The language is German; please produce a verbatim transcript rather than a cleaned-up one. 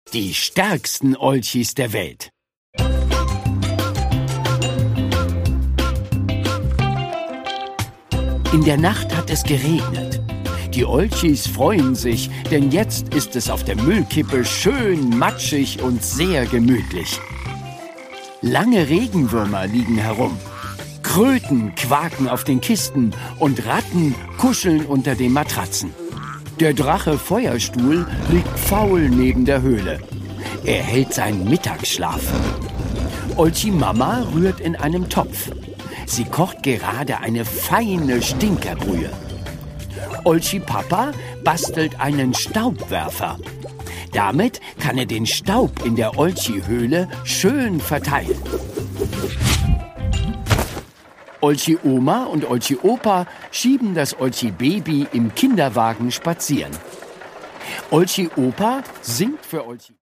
Die stärksten Olchis der Welt. In der Nacht hat es geregnet. Die Olchis freuen sich, denn jetzt ist es auf der Müllkippe schön matschig und sehr gemütlich. Lange Regenwürmer liegen herum. Kröten quaken auf den Kisten und Ratten kuscheln unter den Matratzen. Der Drache Feuerstuhl liegt faul neben der Höhle. Er hält seinen Mittagsschlaf. Olchi Mama rührt in einem Topf. Sie kocht gerade eine feine Stinkerbrühe. Olchi Papa bastelt einen Staubwerfer. Damit kann er den Staub in der Olchi-Höhle schön verteilen. Olchi Oma und Olchi Opa schieben das Olchi Baby im Kinderwagen spazieren. Olchi Opa singt für Olchi